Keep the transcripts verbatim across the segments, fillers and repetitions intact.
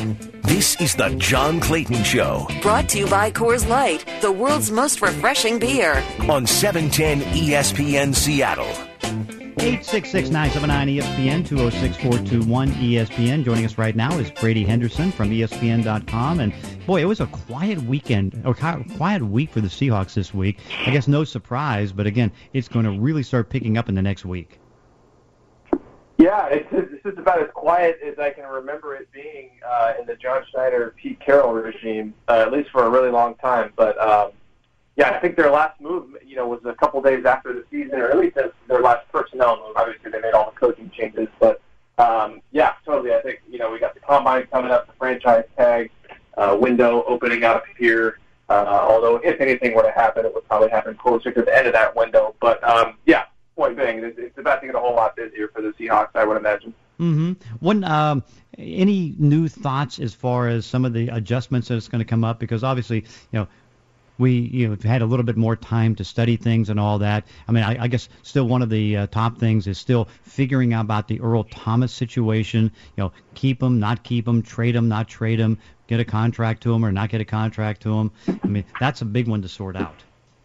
This is the John Clayton Show. Brought to you by Coors Light, the world's most refreshing beer. On seven ten E S P N Seattle. eight six six, nine seven nine, E S P N, two oh six, four two one, E S P N. Joining us right now is Brady Henderson from E S P N dot com. And, boy, it was a quiet weekend, or quiet week for the Seahawks this week. I guess no surprise, but, again, it's going to really start picking up in the next week. Yeah, it's, it's just about as quiet as I can remember it being uh, in the John Schneider, Pete Carroll regime, uh, at least for a really long time. But, um, yeah, I think their last move, you know, was a couple days after the season, or at least their last personnel move. Obviously, they made all the coaching changes. But, um, yeah, totally. I think, you know, we got the Combine coming up, the franchise tag uh, window opening up here. Uh, although, if anything were to happen, it would probably happen closer to the end of that window. But, um, yeah. Point being, it's about to get a whole lot busier for the Seahawks, I would imagine. Mm-hmm. One, um, any new thoughts as far as some of the adjustments that's going to come up? Because obviously, you know, we you know had a little bit more time to study things and all that. I mean, I, I guess still one of the uh, top things is still figuring out about the Earl Thomas situation. You know, keep him, not keep him, trade him, not trade him, get a contract to him or not get a contract to him. I mean, that's a big one to sort out.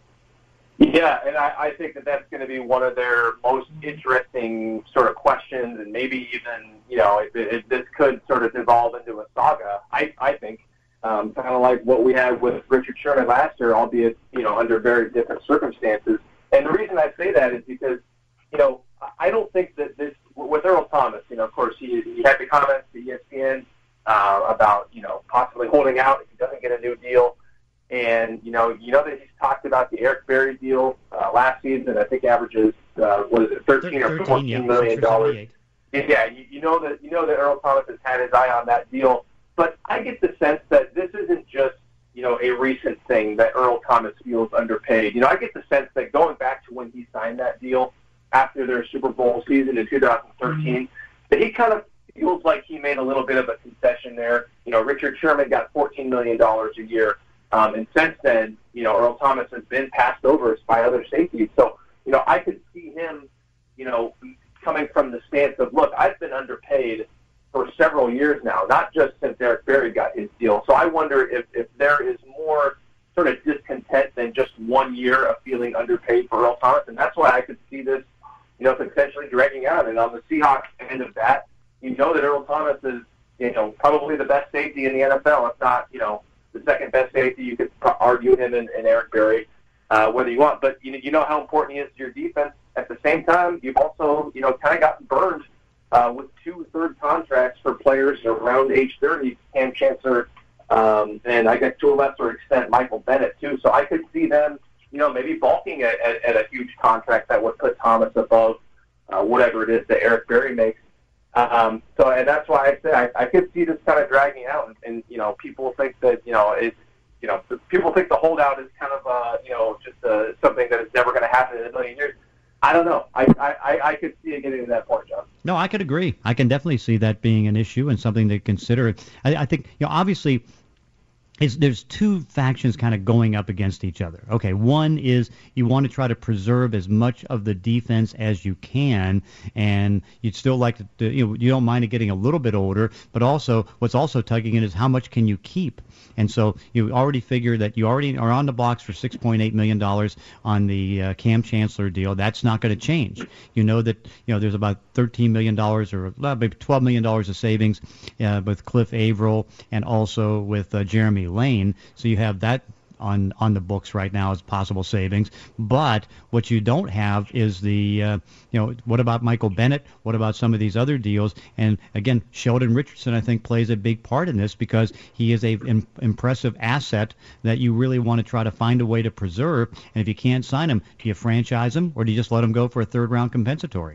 Yeah, and I, I think that that's going to be one of their most interesting sort of questions, and maybe even, you know, it, it, this could sort of evolve into a saga, I, I think, um, kind of like what we had with Richard Sherman last year, albeit, you know, under very different circumstances. And the reason I say that is because, you know, I don't think that this, with Earl Thomas, you know, of course, he, he had the comments to E S P N uh, about, you know, possibly holding out if he doesn't get a new deal. And, you know, you know that he's talked about the Eric Berry deal uh, last season. I think averages, uh, what is it, thirteen or fourteen million dollars. Yeah, you, you know that you know that Earl Thomas has had his eye on that deal. But I get the sense that this isn't just, you know, a recent thing that Earl Thomas feels underpaid. You know, I get the sense that going back to when he signed that deal after their Super Bowl season in two thousand thirteen, mm-hmm. that he kind of feels like he made a little bit of a concession there. You know, Richard Sherman got fourteen million dollars a year. Um, and since then, you know, Earl Thomas has been passed over by other safeties. So, you know, I could see him, you know, coming from the stance of, look, I've been underpaid for several years now, not just since Eric Berry got his deal. So I wonder if, if there is more sort of discontent than just one year of feeling underpaid for Earl Thomas. And that's why I could see this, you know, potentially dragging out. And on the Seahawks end of that, you know that Earl Thomas is, you know, probably the best safety in the N F L, if not, you know, the second best safety. You could argue him and, and Eric Berry, uh, whether you want. But you know, you know how important he is to your defense. At the same time, you've also, you know, kind of gotten burned uh, with two third contracts for players around age thirty, Cam Chancellor, um, and I guess to a lesser extent Michael Bennett too. So I could see them, you know, maybe balking at, at, at a huge contract that would put Thomas above uh, whatever it is that Eric Berry makes. Um, so, and that's why I say I, I could see this kind of dragging out, and, and you know, people think that you know it, you know, people think the holdout is kind of uh, you know just uh, something that is never going to happen in a million years. I don't know. I, I, I could see it getting to that point, John. No, I could agree. I can definitely see that being an issue and something to consider. I, I think you know, obviously. It's, there's two factions kind of going up against each other. Okay, one is you want to try to preserve as much of the defense as you can, and you'd still like to, to you know, you don't mind it getting a little bit older, but also what's also tugging in is how much can you keep? And so you already figure that you already are on the blocks for six point eight million dollars on the uh, Cam Chancellor deal. That's not going to change. You know that you know there's about thirteen million dollars or maybe twelve million dollars of savings uh, with Cliff Averill and also with uh, Jeremy Lane. So you have that on on the books right now as possible savings. But what you don't have is the, uh, you know, what about Michael Bennett? What about some of these other deals? And again, Sheldon Richardson, I think, plays a big part in this because he is a im- impressive asset that you really want to try to find a way to preserve. And if you can't sign him, do you franchise him or do you just let him go for a third round compensatory?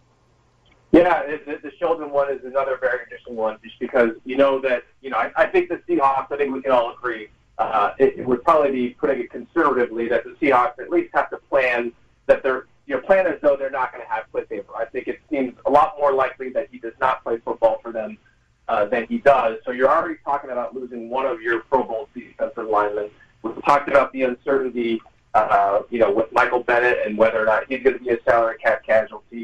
Yeah, the, the Sheldon one is another very interesting one just because you know that, you know, I, I think the Seahawks, I think we can all agree, Uh, it, it would probably be putting it conservatively that the Seahawks at least have to plan that they're, you know, plan as though they're not going to have Cliff Averill. I think it seems a lot more likely that he does not play football for them uh, than he does. So you're already talking about losing one of your Pro Bowl defensive linemen. We've talked about the uncertainty, uh, you know, with Michael Bennett and whether or not he's going to be a salary cap casualty.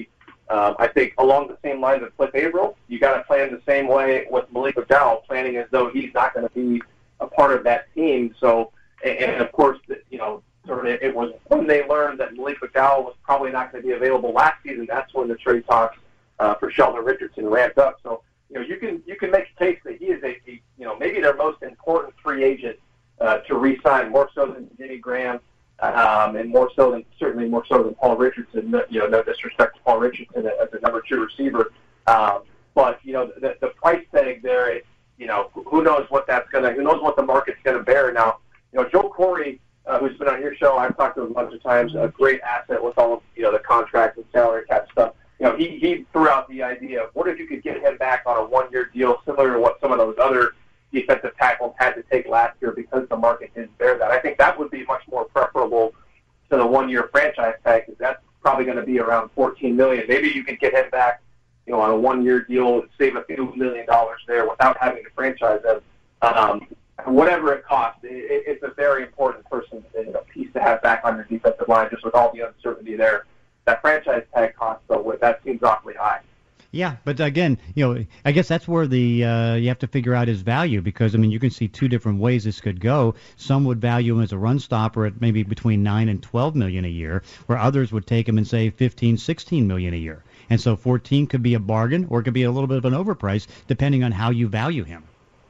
Um, I think along the same lines of Cliff Averill, you got to plan the same way with Malik McDowell, planning as though he's not going to be a part of that team. So, and, and of course, you know, sort of it was when they learned that Malik McDowell was probably not going to be available last season. That's when the trade talks uh, for Sheldon Richardson ramped up. So, you know, you can you can make a case that he is a, a you know maybe their most important free agent uh, to re-sign, more so than Jimmy Graham. Um, and more so than certainly more so than Paul Richardson. You know, no disrespect to Paul Richardson as a number two receiver, um, but you know the, the price tag there. It, you know, who knows what that's gonna? Who knows what the market's gonna bear now? You know, Joe Corey, uh, who's been on your show, I've talked to him a bunch of times. A great asset with all of you know the contracts and salary cap stuff. You know, he he threw out the idea of what if you could get him back on a one-year deal, similar to what some of those other defensive tackles had to take last year because the market didn't bear that. I think that would be much more preferable to the one-year franchise tag, because that's probably going to be around fourteen million dollars. Maybe you could get him back, you know, on a one-year deal and save a few million dollars there without having to franchise him. Um, whatever it costs, it, it's a very important person, you know, piece to have back on your defensive line, just with all the uncertainty there. That franchise tag cost, though, that seems awfully high. Yeah, but again, you know, I guess that's where the uh, you have to figure out his value, because I mean you can see two different ways this could go. Some would value him as a run stopper at maybe between nine and twelve million a year, where others would take him and say fifteen, sixteen million a year. And so fourteen could be a bargain, or it could be a little bit of an overprice, depending on how you value him.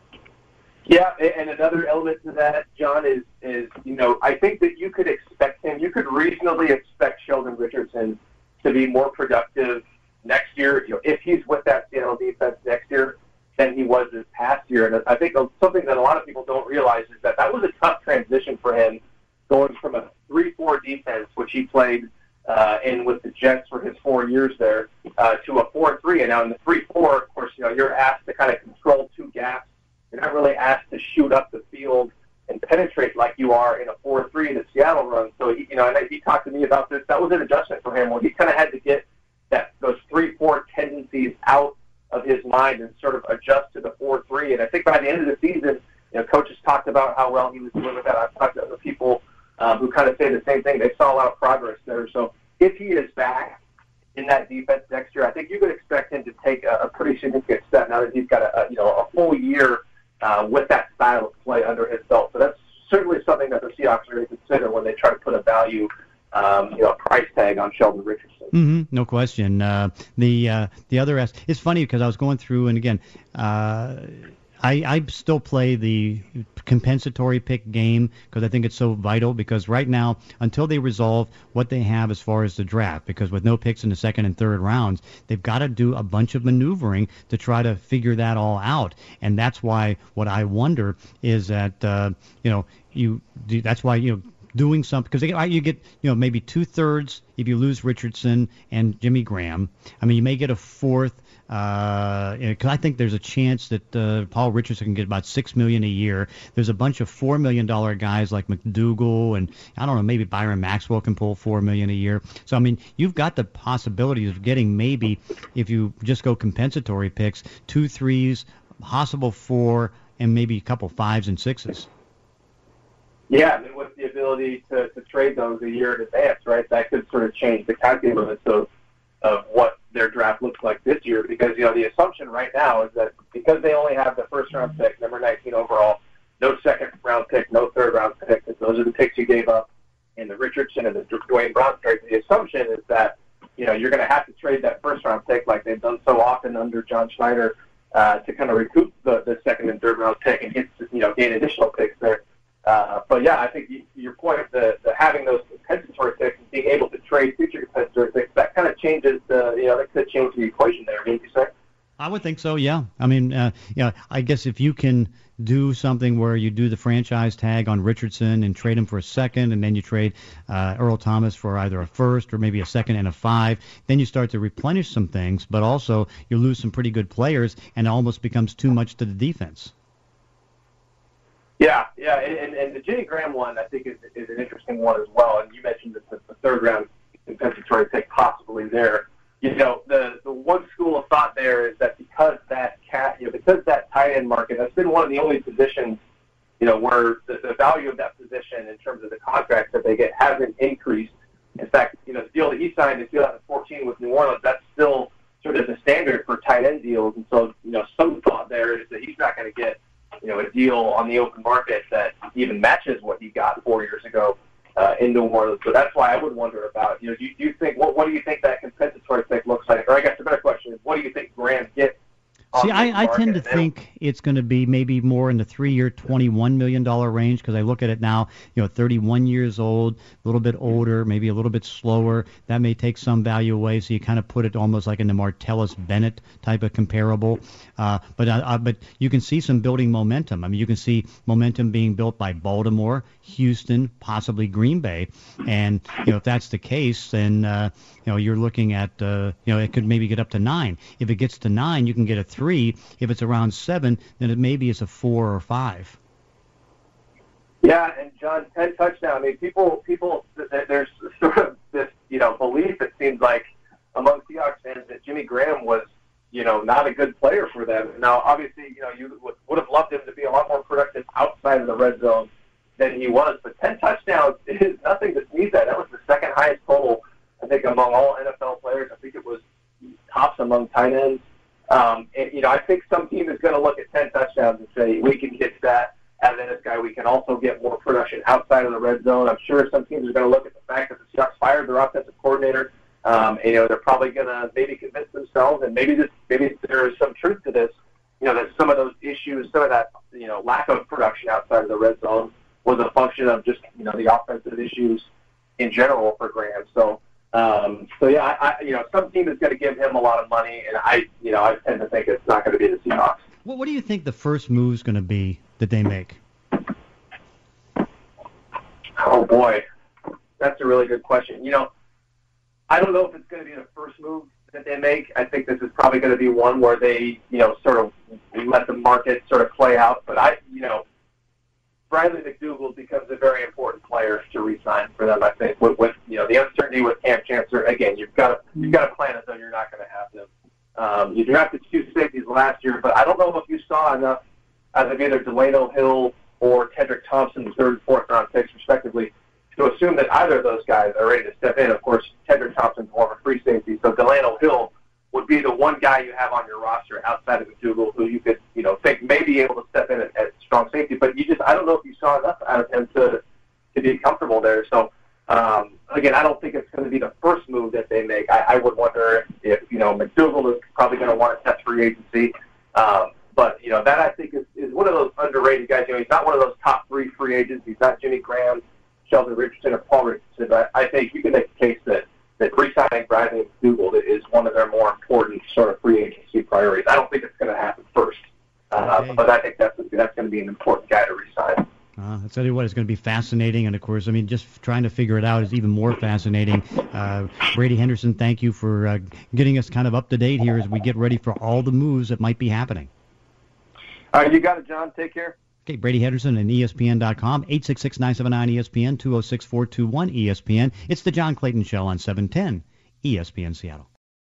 Yeah, and another element to that, John, is is you know I think that you could expect him, you could reasonably expect Sheldon Richardson to be more productive next year, you know, if he's with that Seattle defense next year, than he was this past year. And I think something that a lot of people don't realize is that that was a tough transition for him, going from a three four defense, which he played uh, in with the Jets for his four years there, uh, to a four three. And now in the three four, of course, you know, you're asked to kind of control two gaps. You're not really asked to shoot up the field and penetrate like you are in a four three that Seattle runs. So, he, you know, and he talked to me about this. That was an adjustment for him, where he kind of had to get that those three four tendencies out of his mind and sort of adjust to the four three. And I think by the end of the season, you know, coaches talked about how well he was doing with that. I've talked to other people um, who kind of say the same thing. They saw a lot of progress there. So if he is back in that defense next year, I think you could expect him to take a, a pretty significant step now that he's got a, a you know a full year uh, with that style of play under his belt. So that's certainly something that the Seahawks are going to consider when they try to put a value, um, you know, price tag on Sheldon Richardson. Mm-hmm, no question. Uh, the uh, the other as it's funny because I was going through, and again, uh, I I still play the compensatory pick game because I think it's so vital. Because right now, until they resolve what they have as far as the draft, because with no picks in the second and third rounds, they've got to do a bunch of maneuvering to try to figure that all out. And that's why what I wonder is that uh, you know you that's why you know. doing something, because you get, you know, maybe two-thirds if you lose Richardson and Jimmy Graham. I mean, you may get a fourth, because uh, I think there's a chance that uh, Paul Richardson can get about six million dollars a year. There's a bunch of four million dollars guys like McDougal, and I don't know, maybe Byron Maxwell can pull four million dollars a year. So, I mean, you've got the possibility of getting maybe, if you just go compensatory picks, two threes, possible four, and maybe a couple fives and sixes. Yeah, I mean, with the ability to, to trade those a year in advance, right, that could sort of change the calculus of, of what their draft looks like this year. Because, you know, the assumption right now is that because they only have the first-round pick, number nineteen overall, no second-round pick, no third-round pick, and those are the picks you gave up in the Richardson and the Dwayne Brown trade. The assumption is that, you know, you're going to have to trade that first-round pick like they've done so often under John Schneider uh, to kind of recoup the, the second- and third-round pick and get, you know, gain additional picks there. Uh, but, yeah, I think you, your point of the, the having those compensatory picks and being able to trade future compensatory picks, that kind of changes the, you know, that could change the equation there, wouldn't you say? I would think so, yeah. I mean, uh, yeah, I guess if you can do something where you do the franchise tag on Richardson and trade him for a second, and then you trade uh, Earl Thomas for either a first or maybe a second and a five, then you start to replenish some things, but also you lose some pretty good players, and it almost becomes too much to the defense. Yeah, yeah, and, and the Jimmy Graham one, I think, is, is an interesting one as well. And you mentioned the, the third-round compensatory pick possibly there. You know, the, the one school of thought there is that because that cat, you know, because that tight end market has been one of the only positions, you know, where the, the value of that position in terms of the contracts that they get hasn't increased In fact, you know, the deal that he signed in two thousand fourteen with New Orleans, that's still sort of the standard for tight end deals. And so, you know, some thought there is that he's not going to get, you know, a deal on the open market that even matches what he got four years ago uh, in New Orleans. So that's why I would wonder about, you know, do you, do you think, what, what do you think that compensatory pick looks like? Or I guess the better question is, what do you think Graham gets? See, I, I tend to think it's going to be maybe more in the three-year, twenty-one million dollars range, because I look at it now, you know, thirty-one years old, a little bit older, maybe a little bit slower. That may take some value away, so you kind of put it almost like in the Martellus Bennett type of comparable. Uh, but uh, but you can see some building momentum. I mean, you can see momentum being built by Baltimore, Houston, possibly Green Bay. And, you know, if that's the case, then, uh, you know, you're looking at, uh, you know, it could maybe get up to nine. If it gets to nine, you can get a three. If it's around seven, then it maybe is a four or five. Yeah, and John, ten touchdowns. I mean, people, people, there's sort of this, you know, belief, it seems like, among Seahawks fans that Jimmy Graham was, you know, not a good player for them. Now, obviously, you know, you would, would have loved him to be a lot more productive outside of the red zone than he was, but ten touchdowns is nothing to sneeze at. That was the second highest total, I think, among all N F L players. I think it was tops among tight ends. Um, and, you know, I think some team is going to look at ten touchdowns and say, we can get that out of this guy. We can also get more production outside of the red zone. I'm sure some teams are going to look at the fact that the Seahawks fired their offensive coordinator. Um, and, you know, they're probably going to maybe convince themselves, and maybe this, maybe there is some truth to this, you know, that some of those issues, some of that, you know, lack of production outside of the red zone was a function of just, you know, the offensive issues in general for Graham. So, um, so yeah, I, I, you know, some team is going to give him a lot of money, and I, you know, I tend to think it's not going to be the Seahawks. Well, what do you think the first move is going to be that they make? Oh boy, that's a really good question. You know, I don't know if it's going to be the first move that they make. I think this is probably going to be one where they, you know, sort of let the market sort of play out. But I, you know, Bradley McDougald becomes a very important player to re-sign for them. I think with, with you know the uncertainty with Cam Chancellor. Again, you've got to you've got to plan as though you're not going to have them. Um, you drafted two safeties last year, but I don't know if you saw enough out of either Delano Hill or Tedrick Thompson, third and fourth round picks respectively, to assume that either of those guys are ready to step in. Of course, Tedrick Thompson's more of a free safety, so Delano Hill would be the one guy you have on your roster outside of McDougald who you could, you know, think may be able to step in at, at strong safety. But you just, I don't know if you saw enough out of him to to be comfortable there. So, um, again, I don't think it's going to be the first move that they make. I, I would wonder if, you know, McDougald is probably going to want to test free agency. Um, but, you know, that I think is, is one of those underrated guys. You know, he's not one of those top three free agents. He's not Jimmy Graham, Sheldon Richardson, or Paul Richardson. But I think you can make a case that, that re-signing Bradley McDougald is one of their more important sort of free agency priorities. I don't think it's going to happen first. Uh, okay. But I think that's, that's going to be an important guy to re-sign. Uh, I'll tell you what, it's going to be fascinating, and of course, I mean, just trying to figure it out is even more fascinating. Uh, Brady Henderson, thank you for uh, getting us kind of up to date here as we get ready for all the moves that might be happening. All right, you got it, John. Take care. Okay, Brady Henderson and E S P N dot com, eight six six, nine seven nine, E S P N, two oh six, four two one, E S P N. It's the John Clayton Show on seven ten E S P N Seattle.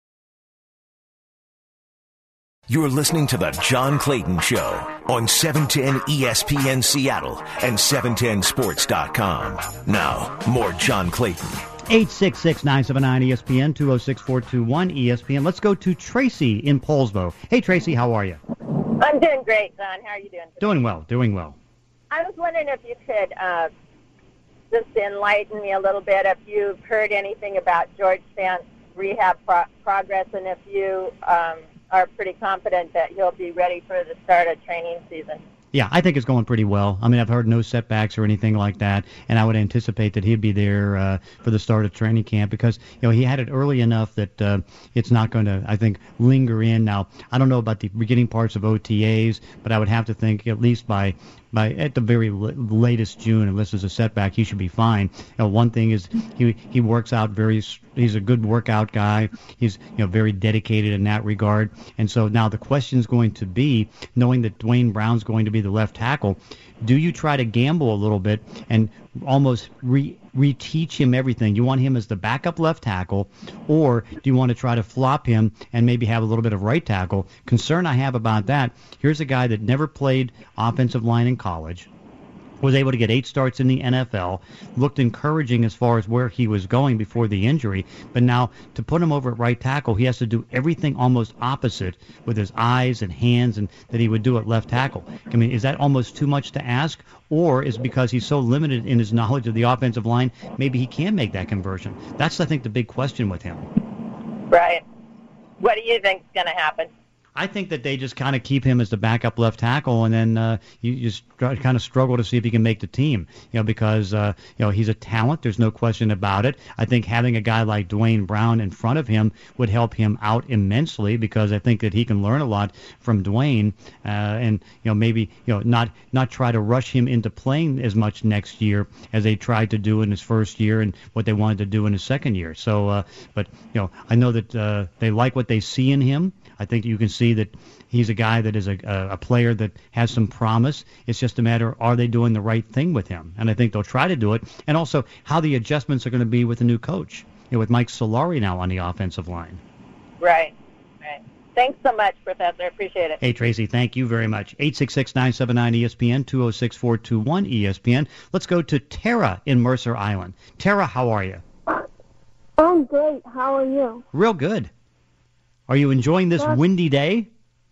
You're listening to the John Clayton Show on seven ten E S P N Seattle and seven ten sports dot com. Now, more John Clayton. eight six six, nine seven nine, E S P N, two oh six, four two one, E S P N. Let's go to Tracy in Paulsbo. Hey, Tracy, how are you? I'm doing great, John. How are you doing today? Doing well, doing well. I was wondering if you could uh, just enlighten me a little bit, if you've heard anything about George Fant's rehab pro- progress, and if you um, are pretty confident that he'll be ready for the start of training season. Yeah, I think it's going pretty well. I mean, I've heard no setbacks or anything like that, and I would anticipate that he'd be there uh, for the start of training camp because, you know, he had it early enough that uh, it's not going to, I think, linger in. Now, I don't know about the beginning parts of O T As, but I would have to think at least by by at the very l- latest June, unless there's a setback, he should be fine. You know, one thing is he he works out very. He's a good workout guy. He's you know very dedicated in that regard. And so now the question is going to be, knowing that Dwayne Brown's going to be the left tackle, do you try to gamble a little bit and almost re reteach him everything? You want him as the backup left tackle, or do you want to try to flop him and maybe have a little bit of right tackle? Concern I have about that, here's a guy that never played offensive line in college, was able to get eight starts in the N F L, looked encouraging as far as where he was going before the injury, but now to put him over at right tackle, he has to do everything almost opposite with his eyes and hands and that he would do at left tackle. I mean, is that almost too much to ask, or is it because he's so limited in his knowledge of the offensive line, maybe he can make that conversion? That's, I think, the big question with him. Right. What do you think is going to happen? I think that they just kind of keep him as the backup left tackle, and then uh, you just kind of struggle to see if he can make the team. You know, because uh, you know he's a talent. There's no question about it. I think having a guy like Dwayne Brown in front of him would help him out immensely, because I think that he can learn a lot from Dwayne, uh, and you know maybe you know not not try to rush him into playing as much next year as they tried to do in his first year and what they wanted to do in his second year. So, uh, but you know, I know that uh, they like what they see in him. I think you can see that he's a guy that is a, a player that has some promise. It's just a matter, are they doing the right thing with him? And I think they'll try to do it. And also how the adjustments are going to be with the new coach, you know, with Mike Solari now on the offensive line. Right, right. Thanks so much, Professor. I appreciate it. Hey, Tracy, thank you very much. eight six six, nine seven nine, E S P N, two oh six, four two one, E S P N. Let's go to Tara in Mercer Island. Tara, how are you? I'm great. How are you? Real good. Are you enjoying this windy day?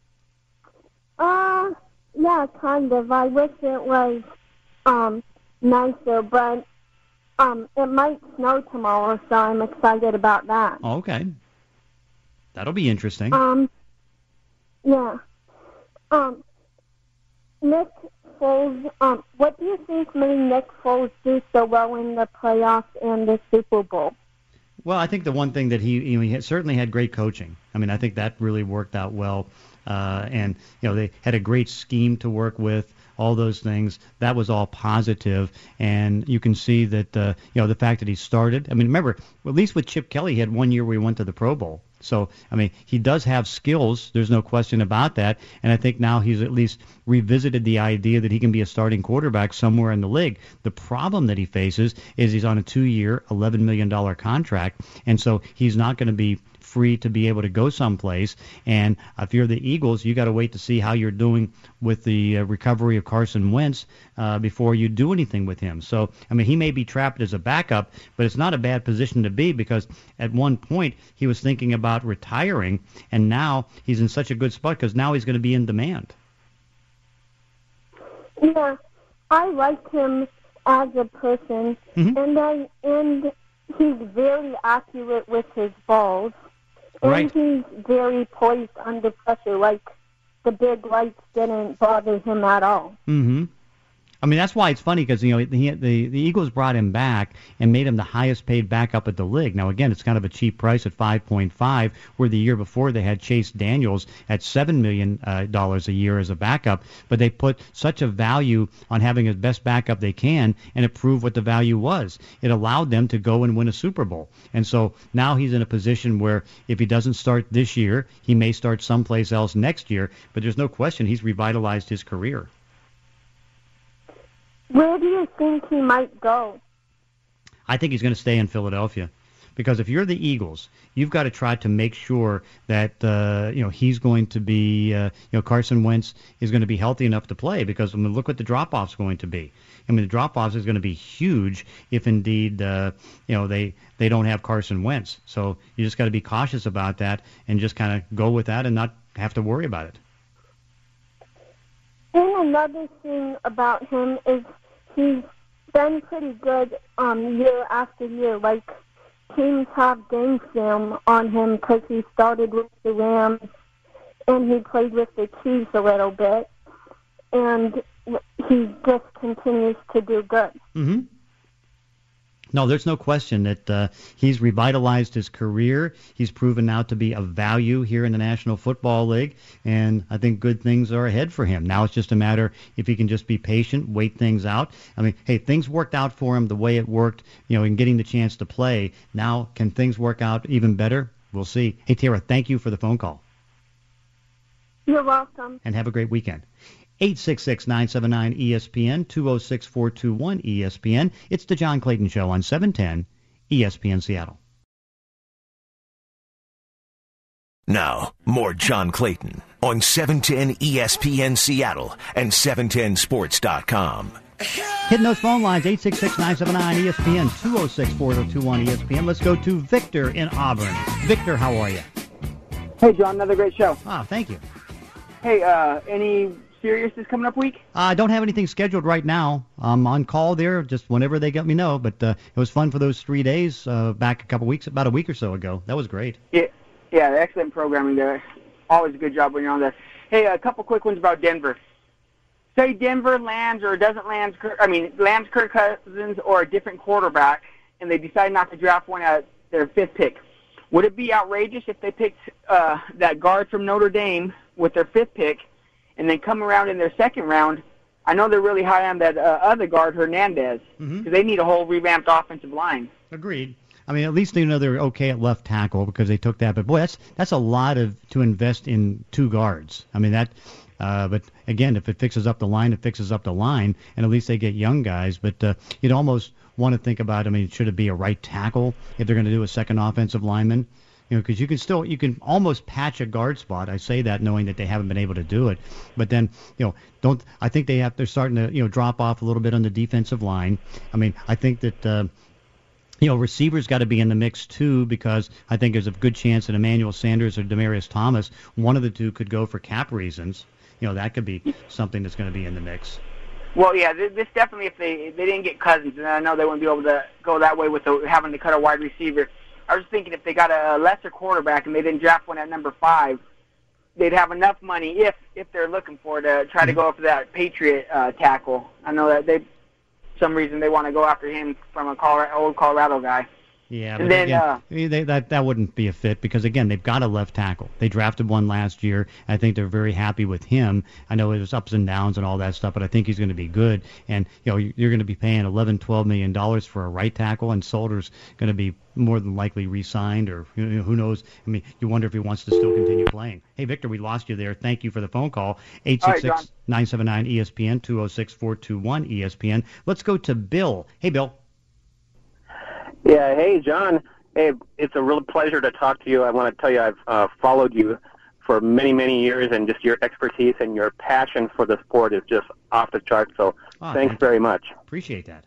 Uh, yeah, kind of. I wish it was um nicer, but um it might snow tomorrow, so I'm excited about that. Okay. That'll be interesting. Um, yeah. Um, Nick Foles, um, what do you think made Nick Foles do so well in the playoffs and the Super Bowl? Well, I think the one thing that he, you know, he had, certainly had great coaching. I mean, I think that really worked out well. Uh, and, you know, they had a great scheme to work with, all those things. That was all positive. And you can see that, uh, you know, the fact that he started. I mean, remember, at least with Chip Kelly, he had one year where he went to the Pro Bowl. So, I mean, he does have skills. There's no question about that. And I think now he's at least revisited the idea that he can be a starting quarterback somewhere in the league. The problem that he faces is he's on a two-year, eleven million dollars contract, and so he's not going to be free to be able to go someplace. And if you're the Eagles, you got to wait to see how you're doing with the uh, recovery of Carson Wentz uh, before you do anything with him. So, I mean, he may be trapped as a backup, but it's not a bad position to be, because at one point he was thinking about retiring, and now he's in such a good spot because now he's going to be in demand. Yeah, I like him as a person, mm-hmm. and I and he's very accurate with his balls. And right. he's very poised under pressure, like the big lights didn't bother him at all. Mm-hmm. I mean, that's why it's funny, because, you know, he, the, the Eagles brought him back and made him the highest paid backup at the league. Now, again, it's kind of a cheap price at five point five, where the year before they had Chase Daniels at seven million dollars uh, a year as a backup. But they put such a value on having his best backup they can, and it proved what the value was. It allowed them to go and win a Super Bowl. And so now he's in a position where if he doesn't start this year, he may start someplace else next year. But there's no question he's revitalized his career. Where do you think he might go? I think he's going to stay in Philadelphia, because if you're the Eagles, you've got to try to make sure that uh, you know he's going to be, uh, you know, Carson Wentz is going to be healthy enough to play. Because I mean, look what the drop-off's going to be. I mean, the drop-offs is going to be huge if indeed uh, you know they they don't have Carson Wentz. So you just got to be cautious about that and just kind of go with that and not have to worry about it. And another thing about him is he's been pretty good um, year after year. Like, teams have game film on him because he started with the Rams and he played with the Chiefs a little bit. And he just continues to do good. Mm-hmm. No, there's no question that uh, he's revitalized his career. He's proven now to be of value here in the National Football League, and I think good things are ahead for him. Now it's just a matter if he can just be patient, wait things out. I mean, hey, things worked out for him the way it worked, you know, in getting the chance to play. Now, can things work out even better? We'll see. Hey, Tara, thank you for the phone call. You're welcome. And have a great weekend. eight six six, nine seven nine, E S P N, two oh six, four two one, E S P N. It's the John Clayton Show on seven ten E S P N Seattle. Now, more John Clayton on seven ten E S P N Seattle and seven ten sports dot com. Hitting those phone lines, eight six six, nine seven nine, E S P N, two oh six, four oh two one, E S P N. Let's go to Victor in Auburn. Victor, how are you? Hey, John, another great show. Ah, thank you. Hey, uh, any seriousness coming up week? I don't have anything scheduled right now. I'm on call there just whenever they let me know, but uh, it was fun for those three days uh, back a couple weeks, about a week or so ago. That was great. Yeah, yeah, excellent programming there. Always a good job when you're on there. Hey, a couple quick ones about Denver. Say Denver lands or doesn't land, I mean, lands Kirk Cousins or a different quarterback, and they decide not to draft one at their fifth pick. Would it be outrageous if they picked uh, that guard from Notre Dame with their fifth pick and then come around in their second round? I know they're really high on that uh, other guard, Hernandez, because mm-hmm. they need a whole revamped offensive line. Agreed. I mean, at least they know they're okay at left tackle because they took that. But, boy, that's that's a lot of to invest in two guards. I mean, that uh, – but, again, if it fixes up the line, it fixes up the line, and at least they get young guys. But uh, you'd almost want to think about, I mean, should it be a right tackle if they're going to do a second offensive lineman? You know, because you can still, you can almost patch a guard spot. I say that knowing that they haven't been able to do it. But then, you know, don't, I think they have, they're starting to, you know, drop off a little bit on the defensive line. I mean, I think that, uh, you know, receivers got to be in the mix too, because I think there's a good chance that Emmanuel Sanders or Demaryius Thomas, one of the two could go for cap reasons. You know, that could be something that's going to be in the mix. Well, yeah, this definitely, if they if they didn't get Cousins, and I know they wouldn't be able to go that way with the, having to cut a wide receiver. I was thinking if they got a lesser quarterback and they didn't draft one at number five, they'd have enough money if if they're looking for to try to go after that Patriot uh, tackle. I know that they, some reason they want to go after him from a Colorado, old Colorado guy. Yeah, and but then, again, uh, they, that that wouldn't be a fit because, again, they've got a left tackle. They drafted one last year. I think they're very happy with him. I know it was ups and downs and all that stuff, but I think he's going to be good. And, you know, you're going to be paying eleven, twelve million dollars for a right tackle, and Solder's going to be more than likely re-signed, or you know, who knows. I mean, you wonder if he wants to still continue playing. Hey, Victor, we lost you there. Thank you for the phone call. eight six six, nine seven nine, E S P N, two oh six, four two one, E S P N. Let's go to Bill. Hey, Bill. Yeah, hey, John. Hey, it's a real pleasure to talk to you. I want to tell you I've uh, followed you for many, many years, and just your expertise and your passion for the sport is just off the charts. So oh, thanks very much. Appreciate that.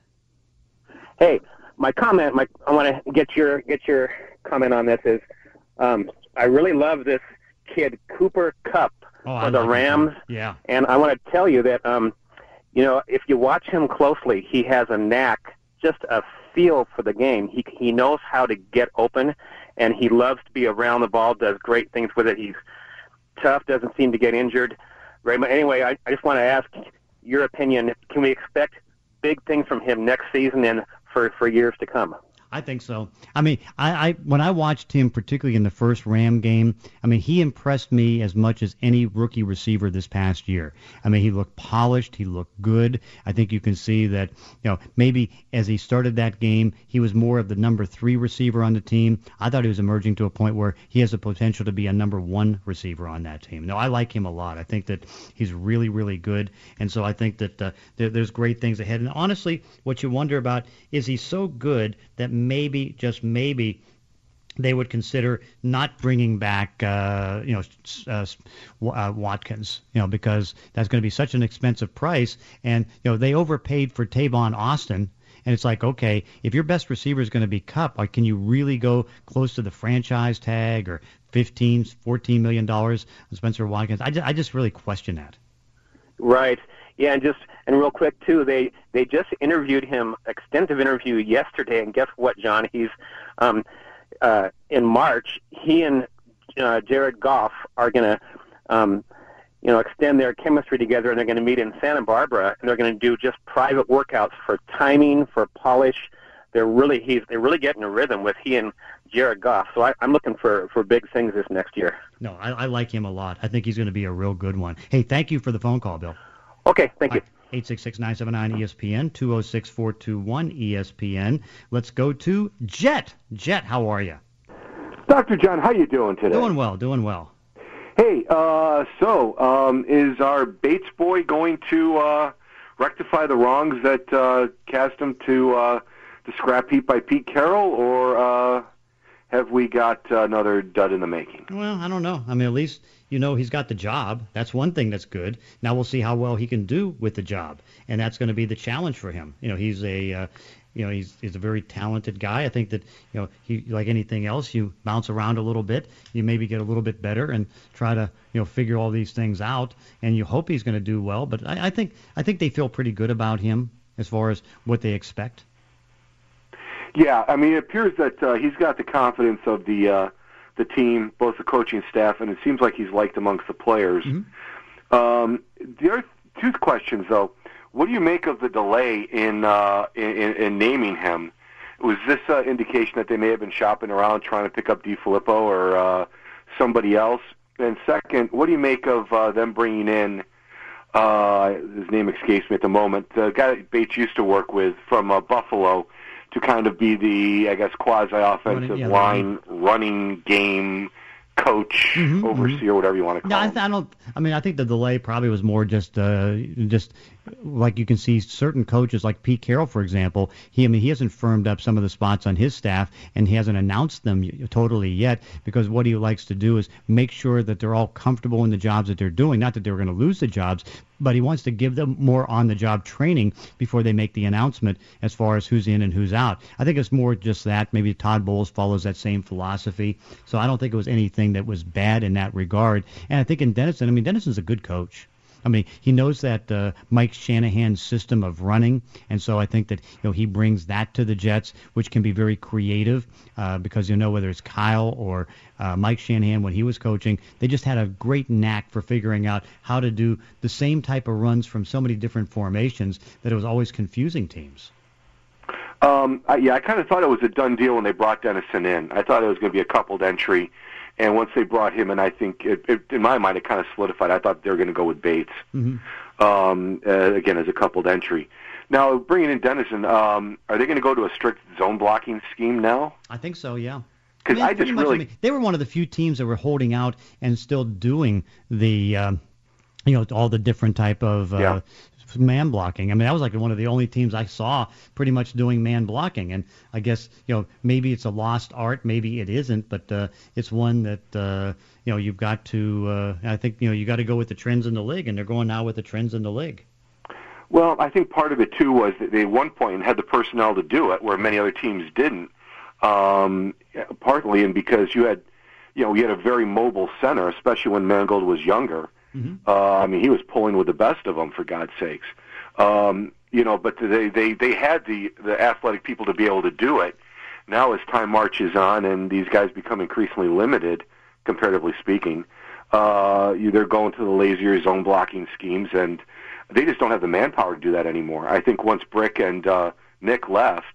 Hey, my comment, my I want to get your get your comment on this is um, I really love this kid, Cooper Kupp, oh, for the like Rams. Yeah. And I want to tell you that, um, you know, if you watch him closely, he has a knack, just a feel for the game. He he knows how to get open, and he loves to be around the ball, does great things with it. He's tough, doesn't seem to get injured very much. Anyway, I, I just want to ask your opinion. Can we expect big things from him next season and for, for years to come? I think so. I mean, I, I when I watched him, particularly in the first Ram game, I mean, he impressed me as much as any rookie receiver this past year. I mean, he looked polished. He looked good. I think you can see that, you know, maybe as he started that game, he was more of the number three receiver on the team. I thought he was emerging to a point where he has the potential to be a number one receiver on that team. No, I like him a lot. I think that he's really, really good. And so I think that uh, there, there's great things ahead. And honestly, what you wonder about is he's so good that maybe, just maybe, they would consider not bringing back, uh, you know, uh, uh, Watkins, you know, because that's going to be such an expensive price. And, you know, they overpaid for Tavon Austin. And it's like, okay, if your best receiver is going to be Kupp, like, can you really go close to the franchise tag or fifteen, fourteen million dollars on Spencer Watkins? I just, I just really question that. Right. Yeah, and just and real quick too, they they just interviewed him, extensive interview yesterday, and guess what, John? He's um, uh, in March. He and uh, Jared Goff are going to um, you know extend their chemistry together, and they're going to meet in Santa Barbara, and they're going to do just private workouts for timing, for polish. They're really he's they're really getting a rhythm with he and Jared Goff. So I, I'm looking for, for big things this next year. No, I, I like him a lot. I think he's going to be a real good one. Hey, thank you for the phone call, Bill. Okay, thank you. eight six six, nine seven nine, E S P N, two oh six, four two one, E S P N. Let's go to Jet. Jet, how are you? Doctor John, how you doing today? Doing well, doing well. Hey, uh, so um, is our Bates boy going to uh, rectify the wrongs that uh, cast him to uh, the scrap heap by Pete Carroll, or uh, have we got uh, another dud in the making? Well, I don't know. I mean, at least you know he's got the job. That's one thing that's good. Now we'll see how well he can do with the job, and that's going to be the challenge for him. You know, he's a uh, you know he's he's a very talented guy. I think that you know he like anything else, you bounce around a little bit, you maybe get a little bit better and try to you know figure all these things out, and you hope he's going to do well. But I, I think I think they feel pretty good about him as far as what they expect. Yeah, I mean, it appears that uh, he's got the confidence of the uh, the team, both the coaching staff, and it seems like he's liked amongst the players. Mm-hmm. Um, the other two questions, though, what do you make of the delay in uh, in, in naming him? Was this uh, indication that they may have been shopping around trying to pick up DiFilippo or uh, somebody else? And second, what do you make of uh, them bringing in, uh, his name escapes me at the moment, the guy that Bates used to work with from uh, Buffalo, to kind of be the, I guess, quasi-offensive running, yeah, line, running game coach, mm-hmm, overseer, mm-hmm. whatever you want to call no, I, him. I don't. I mean, I think the delay probably was more just, uh, just like you can see certain coaches, like Pete Carroll, for example. He, I mean, he hasn't firmed up some of the spots on his staff, and he hasn't announced them totally yet. Because what he likes to do is make sure that they're all comfortable in the jobs that they're doing. Not that they're going to lose the jobs, but he wants to give them more on-the-job training before they make the announcement as far as who's in and who's out. I think it's more just that. Maybe Todd Bowles follows that same philosophy. So I don't think it was anything that was bad in that regard. And I think in Dennison, I mean, Dennison's a good coach. I mean, he knows that uh, Mike Shanahan's system of running, and so I think that you know he brings that to the Jets, which can be very creative uh, because you know whether it's Kyle or uh, Mike Shanahan when he was coaching, they just had a great knack for figuring out how to do the same type of runs from so many different formations that it was always confusing teams. Um, I, yeah, I kind of thought it was a done deal when they brought Dennison in. I thought it was going to be a coupled entry. And once they brought him in, I think, it, it, in my mind, it kind of solidified. I thought they were going to go with Bates, mm-hmm. um, uh, again, as a coupled entry. Now, bringing in Dennison, um, are they going to go to a strict zone blocking scheme now? I think so, yeah. Because I, mean, I just much, really... I mean, they were one of the few teams that were holding out and still doing the, um, you know, all the different type of... Uh, yeah. man blocking. I mean, that was like one of the only teams I saw pretty much doing man blocking. And I guess, you know, maybe it's a lost art, maybe it isn't, but uh, it's one that, uh, you know, you've got to, uh, I think, you know, you got to go with the trends in the league, and they're going now with the trends in the league. Well, I think part of it, too, was that they at one point had the personnel to do it, where many other teams didn't, um, partly, and because you had, you know, you had a very mobile center, especially when Mangold was younger. Mm-hmm. Uh, I mean, he was pulling with the best of them, for God's sakes. Um, you know, but they, they, they had the, the athletic people to be able to do it. Now as time marches on and these guys become increasingly limited, comparatively speaking, uh, they're going to the lazier zone blocking schemes, and they just don't have the manpower to do that anymore. I think once Brick and uh, Nick left,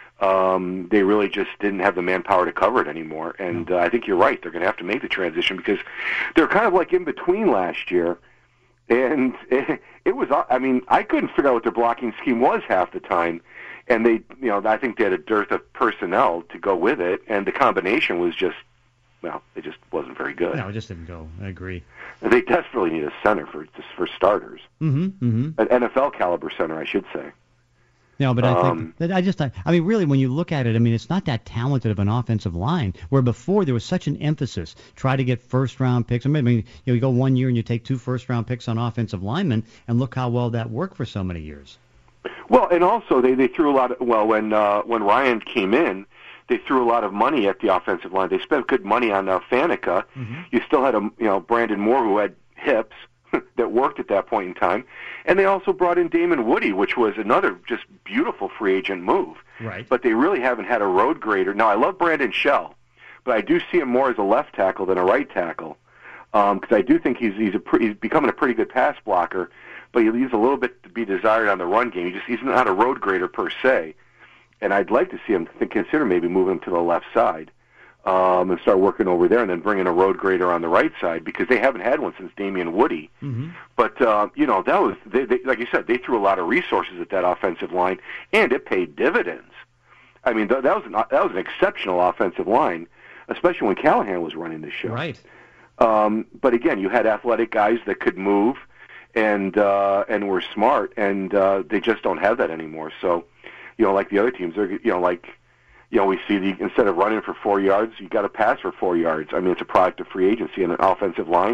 Um, they really just didn't have the manpower to cover it anymore. And uh, I think you're right. They're going to have to make the transition because they're kind of like in between last year. And it, it was, I mean, I couldn't figure out what their blocking scheme was half the time. And they, you know, I think they had a dearth of personnel to go with it. And the combination was just, well, it just wasn't very good. No, it just didn't go. I agree. And they desperately need a center for just for starters. Mm-hmm, mm-hmm. An N F L caliber center, I should say. No, but I think Um, that I just, I, I mean, really, when you look at it, I mean, it's not that talented of an offensive line. Where before there was such an emphasis, try to get first-round picks. I mean, you know, you go one year and you take two first-round picks on offensive linemen, and look how well that worked for so many years. Well, and also they, they threw a lot of, well, when uh, when Ryan came in, they threw a lot of money at the offensive line. They spent good money on uh, Faneca. Mm-hmm. You still had a, you know, Brandon Moore who had hips that worked at that point in time. And they also brought in Damon Woody, which was another just beautiful free agent move. Right. But they really haven't had a road grader. Now, I love Brandon Shell, but I do see him more as a left tackle than a right tackle because um, I do think he's he's, a pre- he's becoming a pretty good pass blocker, but he leaves a little bit to be desired on the run game. He just he's not a road grader per se, and I'd like to see him think, consider maybe moving him to the left side. Um, and start working over there and then bring in a road grader on the right side because they haven't had one since Damian Woody. Mm-hmm. But, uh, you know, that was, they, they, like you said, they threw a lot of resources at that offensive line, and it paid dividends. I mean, th- that was an, that was an exceptional offensive line, especially when Callahan was running the show. Right. Um, but, again, you had athletic guys that could move and uh, and were smart, and uh, they just don't have that anymore. So, you know, like the other teams, they're, you know, like, You know, we see the instead of running for four yards, you got to pass for four yards. I mean, it's a product of free agency and an offensive line.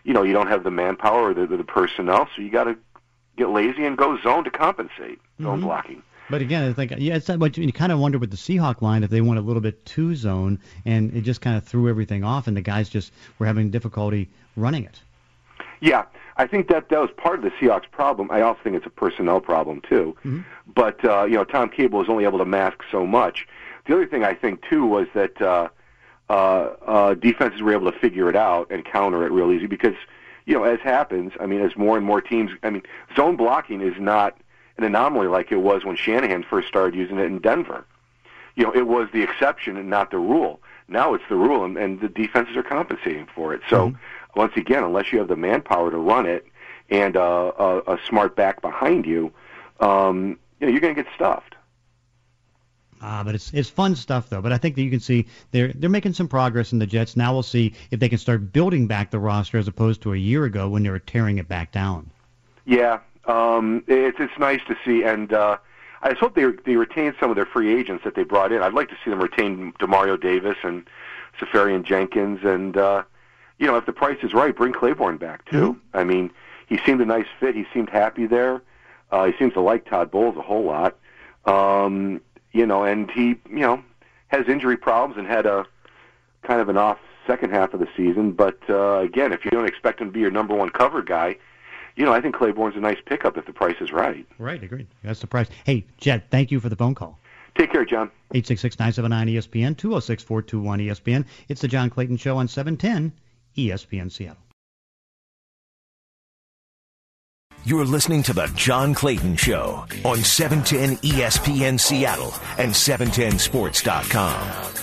you know, you don't have the manpower or the, the, the personnel, so you got to get lazy and go zone to compensate, zone Mm-hmm. blocking. But again, I think yeah, it's not what you, you kind of wonder with the Seahawk line if they went a little bit too zone, and it just kind of threw everything off, and the guys just were having difficulty running it. Yeah, I think that that was part of the Seahawks' problem. I also think it's a personnel problem too. Mm-hmm. But uh, you know, Tom Cable was only able to mask so much. The other thing I think too was that uh, uh, uh, defenses were able to figure it out and counter it real easy because, you know, as happens, I mean, as more and more teams, I mean, zone blocking is not an anomaly like it was when Shanahan first started using it in Denver. You know, it was the exception and not the rule. Now it's the rule, and, and the defenses are compensating for it. So, mm-hmm. once again, unless you have the manpower to run it and uh, a, a smart back behind you, um, you know, you're going to get stuffed. Ah, but it's it's fun stuff though. But I think that you can see they're they're making some progress in the Jets. Now we'll see if they can start building back the roster as opposed to a year ago when they were tearing it back down. Yeah, um, it's it's nice to see, and uh, I just hope they they retain some of their free agents that they brought in. I'd like to see them retain DeMario Davis and Safarian Jenkins, and uh, you know, if the price is right, bring Claiborne back too. Mm-hmm. I mean, he seemed a nice fit. He seemed happy there. Uh, he seems to like Todd Bowles a whole lot. Um, You know, and he, you know, has injury problems and had a kind of an off second half of the season. But, uh, again, if you don't expect him to be your number one cover guy, you know, I think Claiborne's a nice pickup if the price is right. Right, agreed. That's the price. Hey, Jet, thank you for the phone call. Take care, John. eight six six, nine seven nine, E S P N, two oh six, four two one, E S P N. It's the John Clayton Show on seven ten E S P N Seattle. You're listening to the John Clayton Show on seven ten E S P N Seattle and seven ten sports dot com.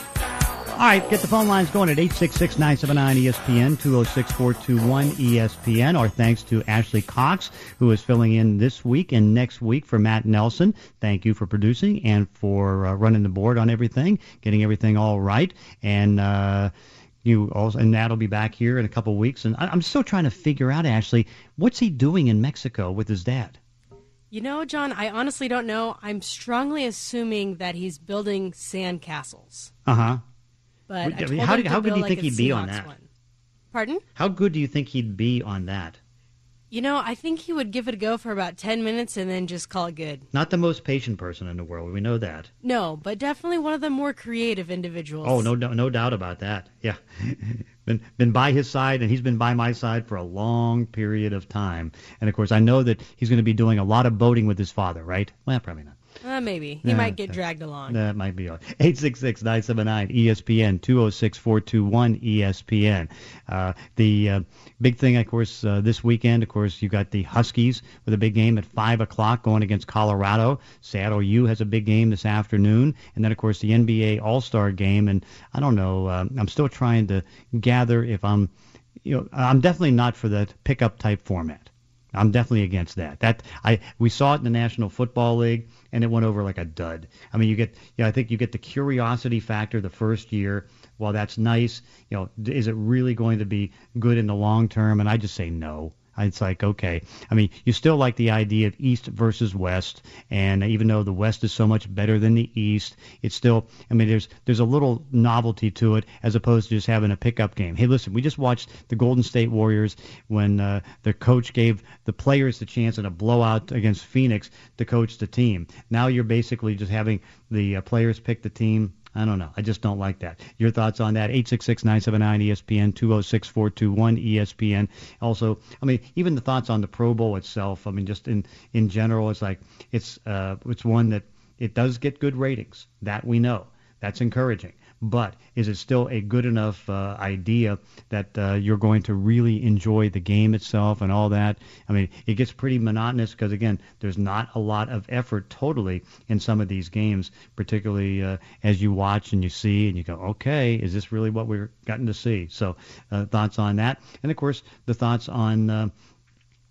All right, get the phone lines going at eight six six, nine seven nine, E S P N, two oh six, four two one, E S P N. Our thanks to Ashley Cox, who is filling in this week and next week for Matt Nelson. Thank you for producing and for uh, running the board on everything, getting everything all right. And, uh, You also, and Matt will be back here in a couple of weeks. And I'm still trying to figure out, Ashley, what's he doing in Mexico with his dad? You know, John, I honestly don't know. I'm strongly assuming that he's building sand castles. Uh-huh. But I told how him did, how to good do you build think like a he'd be on Seahawks that? one. Pardon? How good do you think he'd be on that? You know, I think he would give it a go for about ten minutes and then just call it good. Not the most patient person in the world. We know that. No, but definitely one of the more creative individuals. Oh, no, no, no doubt about that. Yeah. been been by his side, and he's been by my side for a long period of time. And, of course, I know that he's going to be doing a lot of boating with his father, right? Well, probably not. Uh, maybe. He Uh, might get dragged along. That might be all. eight six six, nine seven nine, E S P N, two oh six, four two one, E S P N. Uh, the uh, big thing, of course, uh, this weekend, of course, you got the Huskies with a big game at five o'clock going against Colorado. Seattle U has a big game this afternoon. And then, of course, the N B A All-Star game. And I don't know, uh, I'm still trying to gather if I'm, you know, I'm definitely not for the pickup type format. I'm definitely against that. That I we saw it in the National Football League, and it went over like a dud. I mean, you get, you know, I think you get the curiosity factor the first year. While that's nice, you know, is it really going to be good in the long term? And I just say no. It's like, okay. I mean, you still like the idea of East versus West, and even though the West is so much better than the East, it's still, I mean, there's there's a little novelty to it as opposed to just having a pickup game. Hey, listen, we just watched the Golden State Warriors when uh, their coach gave the players the chance in a blowout against Phoenix to coach the team. Now you're basically just having the uh, players pick the team. I don't know. I just don't like that. Your thoughts on that? eight six six, nine seven nine, E S P N, two oh six, four two one, E S P N. Also, I mean, even the thoughts on the Pro Bowl itself, I mean, just in, in general, it's like it's uh, it's one that it does get good ratings. That we know. That's encouraging. But is it still a good enough uh, idea that uh, you're going to really enjoy the game itself and all that? I mean, it gets pretty monotonous because, again, there's not a lot of effort totally in some of these games, particularly uh, as you watch and you see and you go, okay, is this really what we're gotten to see? So uh, thoughts on that. And, of course, the thoughts on uh,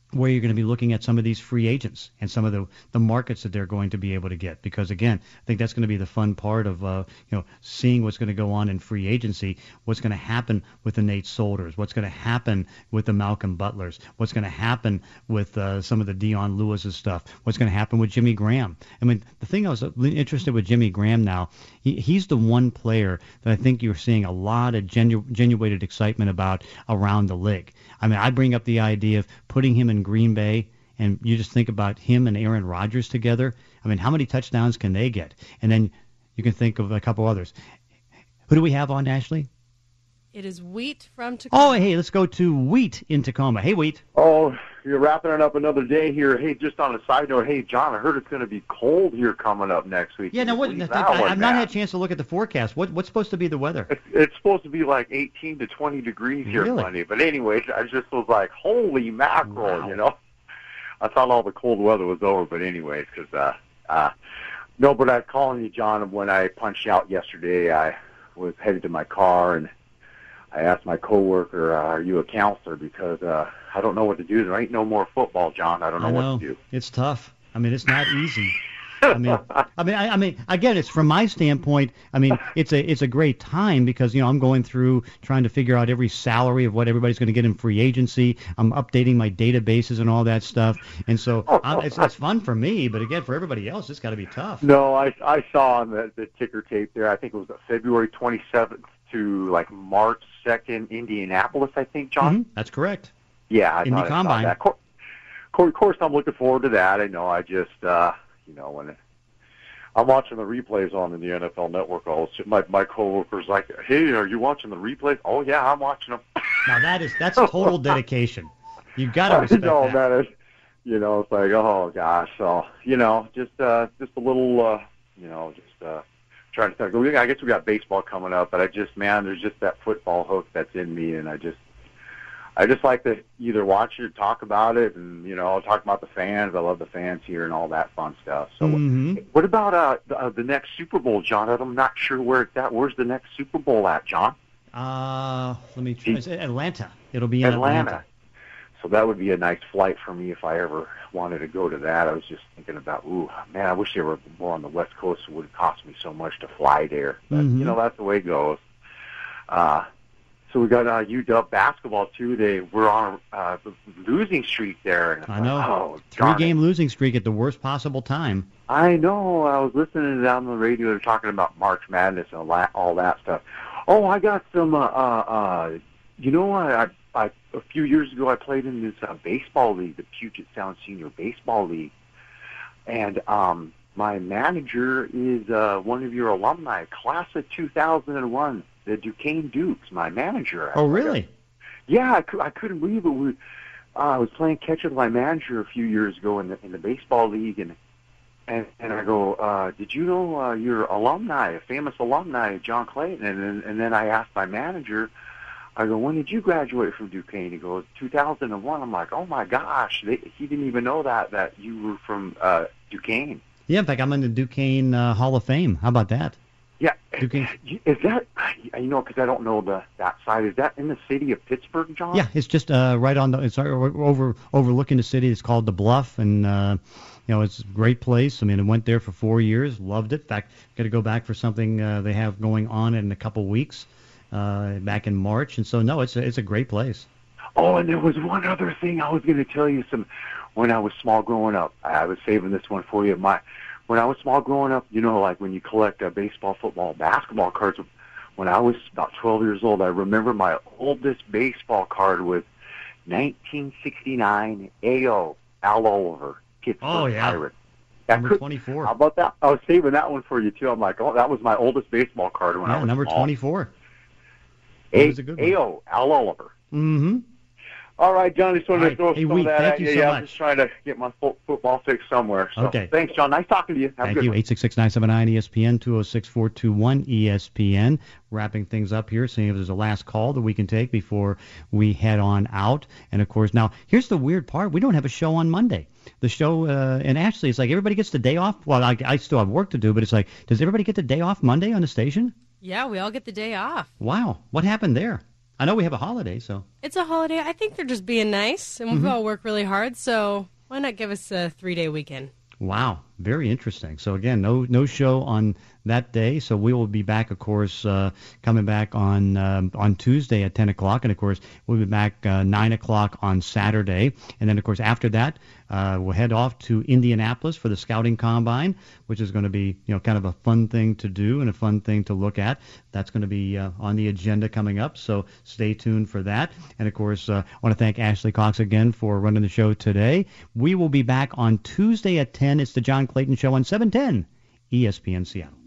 where you're going to be looking at some of these free agents and some of the, the markets that they're going to be able to get. Because, again, I think that's going to be the fun part of, uh, you know, seeing what's going to go on in free agency, what's going to happen with the Nate Solders, what's going to happen with the Malcolm Butlers, what's going to happen with uh, some of the Dion Lewis's stuff, what's going to happen with Jimmy Graham. I mean, the thing I was interested with Jimmy Graham now, he, he's the one player that I think you're seeing a lot of genu- genuine excitement about around the league. I mean, I bring up the idea of putting him in Green Bay, and you just think about him and Aaron Rodgers together. I mean, how many touchdowns can they get? And then you can think of a couple others. Who do we have on, Ashley? It is Wheat from Tacoma. Oh, hey, let's go to Wheat in Tacoma. Hey, Wheat. Oh, you're wrapping it up another day here. Hey, just on a side note, hey, John, I heard it's going to be cold here coming up next week. Yeah, now what? I, I, I've not had a chance to look at the forecast. What, what's supposed to be the weather? It's, it's supposed to be like eighteen to twenty degrees here really? Monday. But anyways, I just was like, holy mackerel, wow. you know. I thought all the cold weather was over, but anyways, because, uh, uh, no, but I was calling you, John, when I punched out yesterday, I was headed to my car, and I asked my coworker, uh, are you a counselor? Because uh, I don't know what to do. There ain't no more football, John. I don't know, I know. what to do. It's tough. I mean, it's not easy. I mean, I mean, I, I mean, again, it's from my standpoint. I mean, it's a it's a great time because you know I'm going through trying to figure out every salary of what everybody's going to get in free agency. I'm updating my databases and all that stuff, and so I'm, it's it's fun for me. But again, for everybody else, it's got to be tough. No, I I saw on the, the ticker tape there. I think it was February twenty-seventh to like March second, Indianapolis. I think, John. Mm-hmm. That's correct. Yeah, I Indy thought I Combine. saw that. Of course, of course, I'm looking forward to that. I know. I just. uh You know, when it, I'm watching the replays on the N F L Network, all my my coworkers like, "Hey, are you watching the replays?" "Oh yeah, I'm watching them." Now that is that's total dedication. You got to respect no, that. that is, you know, it's like, oh gosh, so you know, just uh, just a little, uh, you know, just uh, trying to think. I guess we got baseball coming up, but I just, man, there's just that football hook that's in me, and I just. I just like to either watch it or talk about it, and you know, talk about the fans. I love the fans here and all that fun stuff. So, mm-hmm. what about uh, the, uh, the next Super Bowl, John? I'm not sure where it's at. Where's the next Super Bowl at, John? Uh, let me try. Atlanta. It'll be in Atlanta. Atlanta. So that would be a nice flight for me if I ever wanted to go to that. I was just thinking about, ooh, man, I wish they were more on the West Coast. It would cost me so much to fly there. But mm-hmm. you know, that's the way it goes. Uh, So we got uh, U W basketball too. They were on a uh, losing streak there. And I know. Oh, Three-game losing streak at the worst possible time. I know. I was listening down on the radio. They're talking about March Madness and all that, all that stuff. Oh, I got some. Uh, uh, uh, you know, I, I, I a few years ago I played in this uh, baseball league, the Puget Sound Senior Baseball League, and um, my manager is uh, one of your alumni, class of two thousand one. The Duquesne Dukes, my manager. Oh, really? Yeah, I, cu- I couldn't believe it. We, uh, I was playing catch with my manager a few years ago in the in the baseball league, and and, and I go, uh, "Did you know uh, your alumni, a famous alumni, John Clayton?" And then and then I asked my manager, I go, "When did you graduate from Duquesne?" He goes, two thousand one. I'm like, "Oh my gosh!" They, he didn't even know that that you were from uh, Duquesne. Yeah, in fact, I'm in the Duquesne uh, Hall of Fame. How about that? Yeah, Duquesne. Is that, you know, because I don't know the that side. Is that in the city of Pittsburgh, John? Yeah, it's just uh, right on the. It's over overlooking the city. It's called the Bluff, and uh, you know, it's a great place. I mean, I went there for four years, loved it. In fact, got to go back for something uh, they have going on in a couple weeks, uh, back in March. And so, no, it's a, it's a great place. Oh, and there was one other thing I was going to tell you. Some when I was small growing up, I was saving this one for you. My When I was small growing up, you know, like when you collect uh, baseball, football, basketball cards, when I was about twelve years old, I remember my oldest baseball card was nineteen sixty-nine A O Al Oliver, Pittsburgh oh, yeah. Pirates. Number could, twenty-four. How about that? I was saving that one for you, too. I'm like, oh, that was my oldest baseball card when yeah, I was number small. twenty-four. A O Al Oliver. Mm-hmm. All right, John, I just wanted right. to throw hey, some Wheat, of that thank at you you. so Yeah, much. I'm just trying to get my fo- football fix somewhere. So, okay. Thanks, John. Nice talking to you. Have Thank a good you. one. eight six six, nine seven nine, E S P N, two oh six, four two one, E S P N. Wrapping things up here, seeing if there's a last call that we can take before we head on out. And, of course, now, here's the weird part. We don't have a show on Monday. The show, uh, and actually, it's like everybody gets the day off. Well, I, I still have work to do, but it's like, does everybody get the day off Monday on the station? Yeah, we all get the day off. Wow. What happened there? I know we have a holiday, so. It's a holiday. I think they're just being nice, and we've Mhm. all worked really hard, so why not give us a three-day weekend? Wow, very interesting. So again, no no show on that day. So we will be back, of course, uh, coming back on um, on Tuesday at ten o'clock, and of course we'll be back uh, nine o'clock on Saturday, and then of course after that uh, we'll head off to Indianapolis for the Scouting Combine, which is going to be you know kind of a fun thing to do and a fun thing to look at. That's going to be uh, on the agenda coming up. So stay tuned for that. And of course, uh, I want to thank Ashley Cox again for running the show today. We will be back on Tuesday at ten. It's the John Clayton Show on seven ten E S P N Seattle.